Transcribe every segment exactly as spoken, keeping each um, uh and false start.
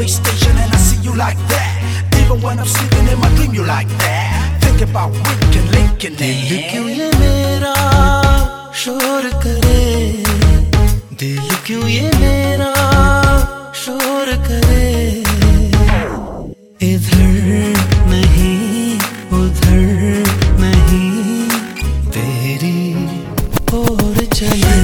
police station and I see you like that. Even when I'm sleeping in my dream you like that. Think about Rick and Lincoln. दिल क्यों ये मेरा शोर करे, दिल क्यों ये मेरा शोर करे, इधर नहीं उधर नहीं तेरी ओर चले।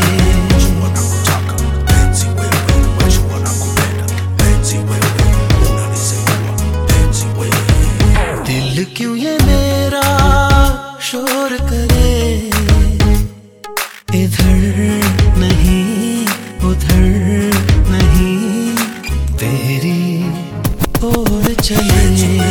दिल क्यों ये मेरा शोर करे, इधर नहीं उधर नहीं तेरी ओर चले।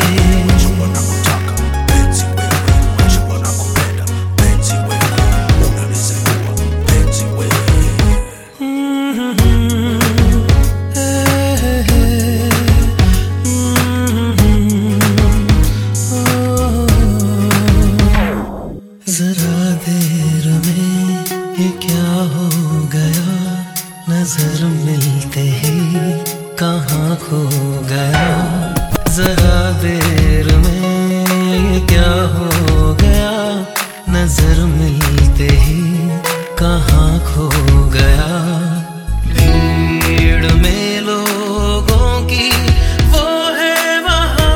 जरा देर में ये क्या हो गया, नजर मिलते ही कहाँ खो गया। जरा देर में ये क्या हो गया, नजर मिलते ही कहाँ खो गया। भीड़ में लोगों की वो है वहाँ,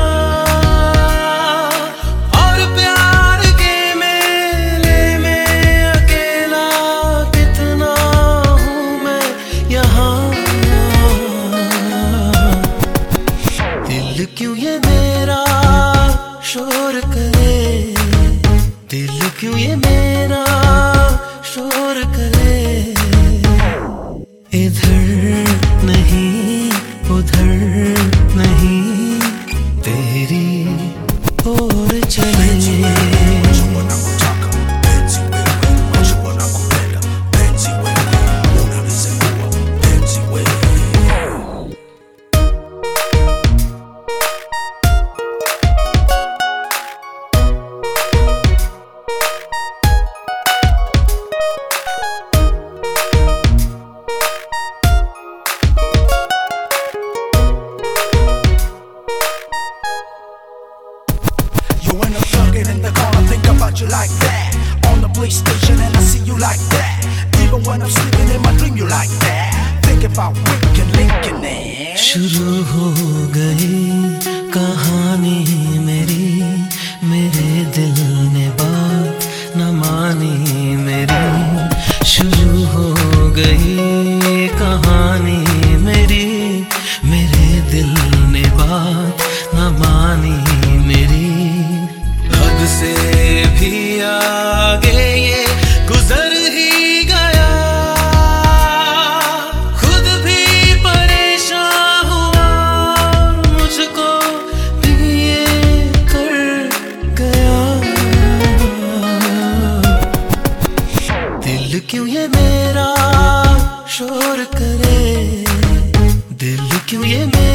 और प्यार के मेले में अकेला कितना हूँ मैं यहाँ। दिल क्यों ये मेरा शोर करे, दिल क्यों ये मेरा शोर करे, इधर नहीं उधर नहीं तेरी ओर चले। You in the bucket in the corner, think about you like that. On the police station and I see you like that. Even when I'm sleeping in my dream you like that. Think about Rick and Lincoln. शुरू हो गई कहानी मेरी, मेरे दिल ने बात न मानी मेरी। शुरू हो गई कहानी मेरी, मेरे दिल ने बात न मानी मेरी। हद से भी आगे ये गुजर ही गया, खुद भी परेशान हुआ, मुझको भी ये कर गया। दिल क्यों ये मेरा शोर करे, दिल क्यों ये मेरा